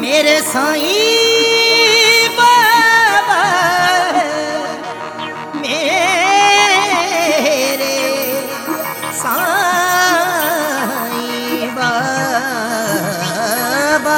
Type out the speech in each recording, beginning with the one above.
मेरे साईं बाबा मेरे साईं बाबा।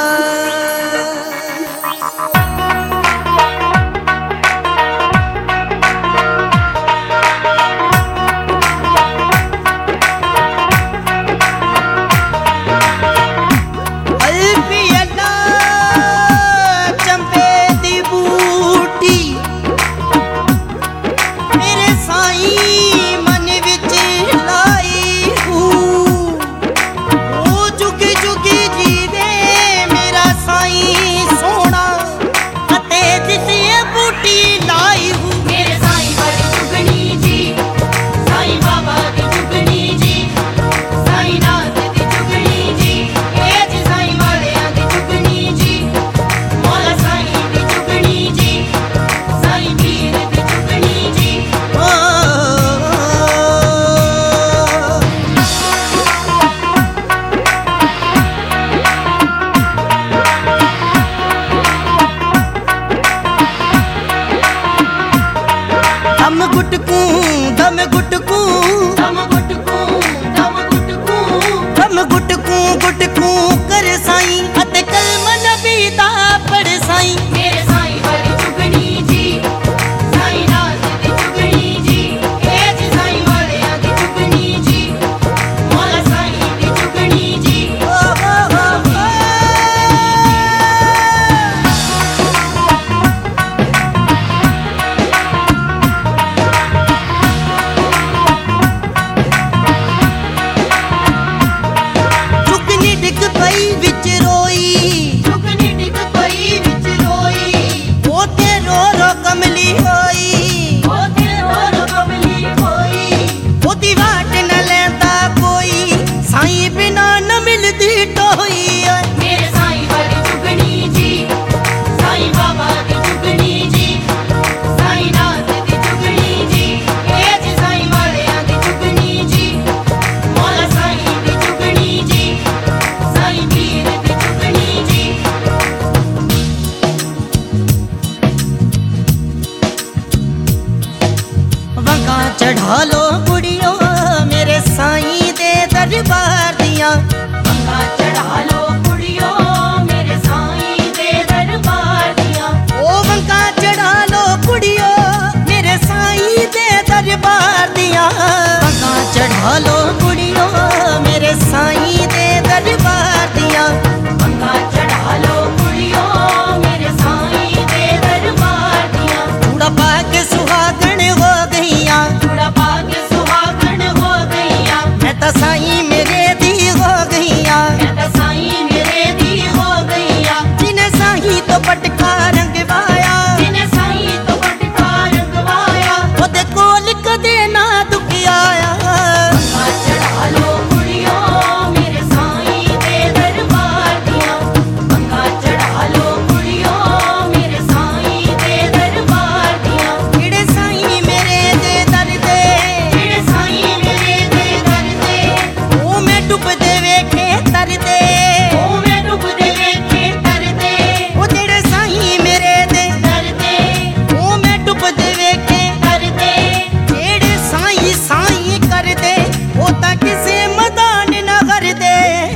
दम गुटकू गुटकू कर साईं अते कलम नबी दा पढ़ साईं। मेरे साईं वाली चुगनी जी साईं नाथ दी चुगनी जी ए जी साईं वालियां दी चुगनी जी मौला साईं दी चुगनी जी। चढ़ा लो कुड़ियों मेरे साईं दे दरबार दियां। वंगा चढ़ा लो कुड़ियों मेरे साईं दे दरबार दियां। ओ वंगा चढ़ा लो कुड़ियों मेरे साईं दे दरबार दियां। वंगा चढ़ा लो कुड़ियों मेरे साईं दे दरबार दियां। वंगा चढ़ा लो कुड़ियों मेरे साईं दे दरबार दियां। चूड़ा पा के सुहागण हो गईयां। चूड़ा पा के सुहागण हो गईयां। मैं तो साईं मेरे दी हो गईयां। मैं तो साईं मेरे दी हो गईयां। जिन्हें साईं तो पटका रंगवाया। जिन्हें साईं तो पटका रंगवाया। ओदे कोल कदे ना दुख आया। वंगा चढ़ा लो कुड़ियों मेरे साईं दे दरबार दियां। वंगा चढ़ा लो कुड़ियों मेरे साईं दे दरबार दियां। जेड़े साईं मेरे दे दर दे। जेड़े साईं मेरे दे दर दे। ओ मैं डुबदे वेखे तर दे। ओ मैं डुबदे वेखे तर दे। ओ जेड़े साईं मेरे दे दर दे। ओ मैं डुबदे वेखे कर दे। जेड़े साईं साईं कर दे ओ तां किसे मदान न कर दे।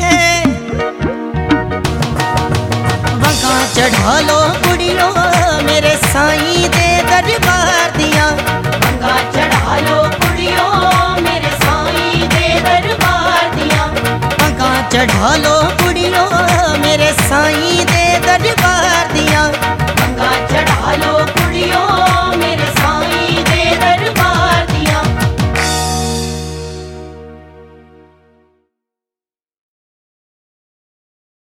वंगा चढ़ा लो कुड़ियों मेरे साईं दे दरबार दियां। वंगा चढ़ा लो कुड़ियों मेरे साईं दे दरबार दियां। वंगा चढ़ा लो